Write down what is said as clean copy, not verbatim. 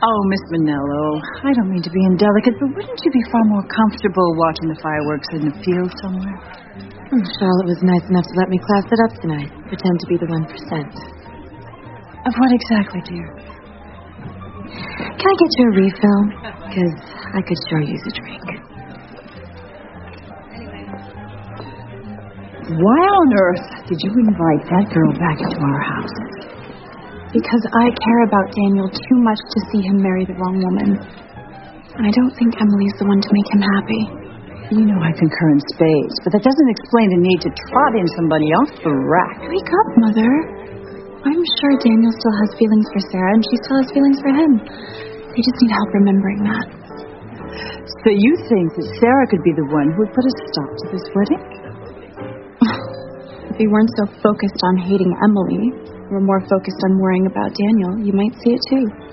Oh, Miss Manello, I don't mean to be indelicate, but wouldn't you be far more comfortable watching the fireworks in the field somewhere? Charlotte was nice enough to let me class it up tonight. Pretend to be the 1%. Of what exactly, dear? Can I get you a refill? Because I could sure use a drink. Why on earth did you invite that girl back into our house? Because I care about Daniel too much to see him marry the wrong woman. I don't think Emily's the one to make him happy. You know I concur in spades, but that doesn't explain the need to trot in somebody off the rack. Wake up, Mother. I'm sure Daniel still has feelings for Sarah, and she still has feelings for him. They just need help remembering that. So you think that Sarah could be the one who would put a stop to this wedding? If you weren't so focused on hating Emily, or more focused on worrying about Daniel, you might see it too.